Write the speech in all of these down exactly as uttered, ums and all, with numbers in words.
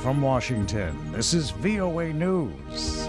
from Washington, this is V O A News.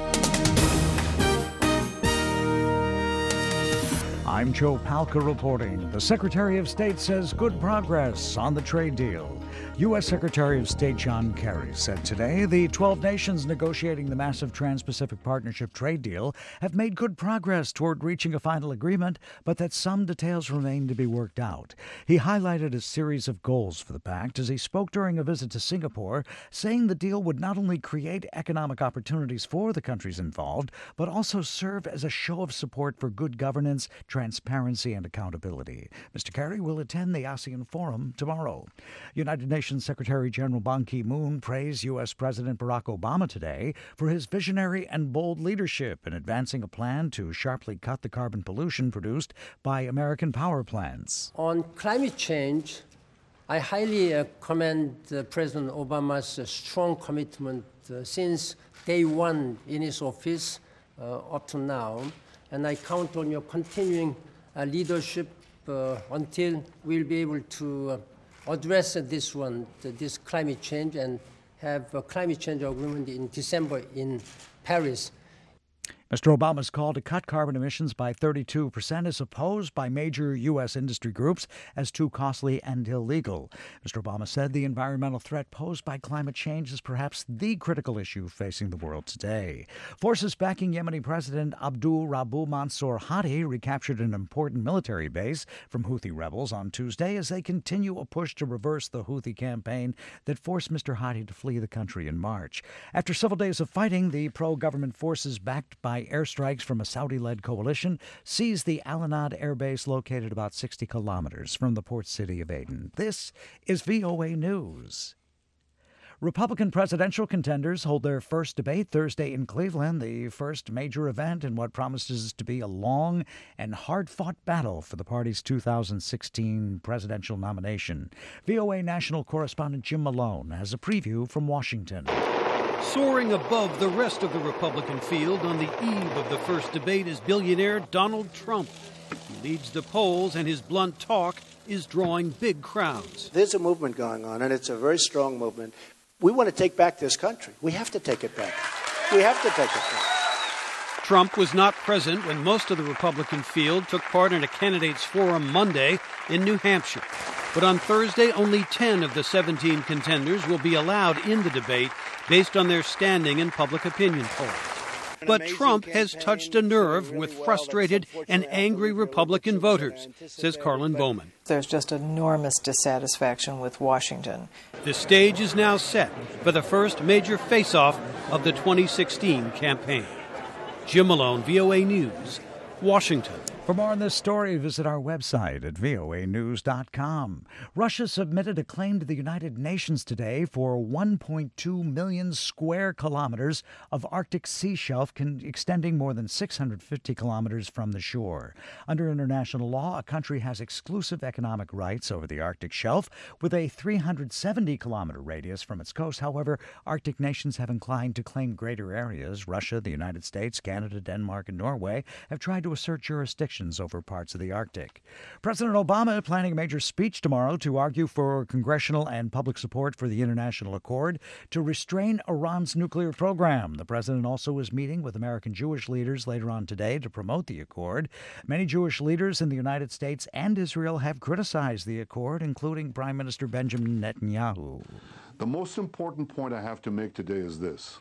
I'm Joe Palca reporting. The Secretary of State says good progress on the trade deal. U S. Secretary of State John Kerry said today the twelve nations negotiating the massive Trans-Pacific Partnership trade deal have made good progress toward reaching a final agreement, but that some details remain to be worked out. He highlighted a series of goals for the pact as he spoke during a visit to Singapore, saying the deal would not only create economic opportunities for the countries involved, but also serve as a show of support for good governance, transparency, and accountability. Mister Kerry will attend the ASEAN Forum tomorrow. United Nations Secretary General Ban Ki-moon praised U S. President Barack Obama today for his visionary and bold leadership in advancing a plan to sharply cut the carbon pollution produced by American power plants. On climate change, I highly uh, commend uh, President Obama's uh, strong commitment uh, since day one in his office uh, up to now, and I count on your continuing uh, leadership uh, until we'll be able to uh, address this one, this climate change, and have a climate change agreement in December in Paris. Mister Obama's call to cut carbon emissions by thirty-two percent is opposed by major U S industry groups as too costly and illegal. Mister Obama said the environmental threat posed by climate change is perhaps the critical issue facing the world today. Forces backing Yemeni President Abdul Rabu Mansour Hadi recaptured an important military base from Houthi rebels on Tuesday as they continue a push to reverse the Houthi campaign that forced Mister Hadi to flee the country in March. After several days of fighting, the pro-government forces backed by airstrikes from a Saudi-led coalition seized the Al Anad air base located about sixty kilometers from the port city of Aden. This is V O A News. Republican presidential contenders hold their first debate Thursday in Cleveland, the first major event in what promises to be a long and hard-fought battle for the party's two thousand sixteen presidential nomination. V O A national correspondent Jim Malone has a preview from Washington. Soaring above the rest of the Republican field on the eve of the first debate is billionaire Donald Trump. He leads the polls, and his blunt talk is drawing big crowds. There's a movement going on, and it's a very strong movement. We want to take back this country. We have to take it back. We have to take it back. Trump was not present when most of the Republican field took part in a candidates forum Monday in New Hampshire. But on Thursday, only ten of the seventeen contenders will be allowed in the debate based on their standing in public opinion polls. But Trump has touched a nerve with frustrated and angry Republican voters, says Carlin Bowman. There's just enormous dissatisfaction with Washington. The stage is now set for the first major face-off of the twenty sixteen campaign. Jim Malone, V O A News, Washington. For more on this story, visit our website at V O A news dot com. Russia submitted a claim to the United Nations today for one point two million square kilometers of Arctic sea shelf con- extending more than six hundred fifty kilometers from the shore. Under international law, a country has exclusive economic rights over the Arctic shelf with a three hundred seventy kilometer radius from its coast. However, Arctic nations have inclined to claim greater areas. Russia, the United States, Canada, Denmark, and Norway have tried to assert jurisdiction over parts of the Arctic. President Obama planning a major speech tomorrow to argue for congressional and public support for the international accord to restrain Iran's nuclear program. The president also is meeting with American Jewish leaders later on today to promote the accord. Many Jewish leaders in the United States and Israel have criticized the accord, including Prime Minister Benjamin Netanyahu. The most important point I have to make today is this.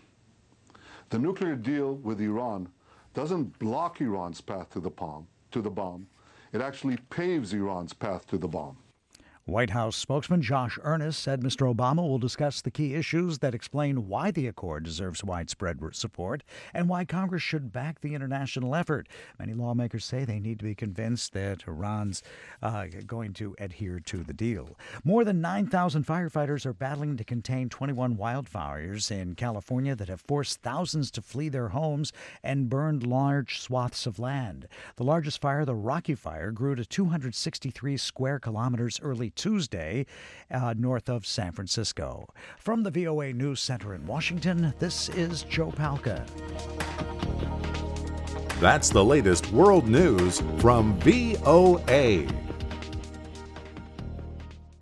The nuclear deal with Iran doesn't block Iran's path to the bomb. to the bomb. It actually paves Iran's path to the bomb. White House spokesman Josh Earnest said Mister Obama will discuss the key issues that explain why the accord deserves widespread support and why Congress should back the international effort. Many lawmakers say they need to be convinced that Iran's uh, going to adhere to the deal. More than nine thousand firefighters are battling to contain twenty-one wildfires in California that have forced thousands to flee their homes and burned large swaths of land. The largest fire, the Rocky Fire, grew to two hundred sixty-three square kilometers early Tuesday, uh, north of San Francisco. From the V O A News Center in Washington, this is Joe Palca. That's the latest world news from V O A.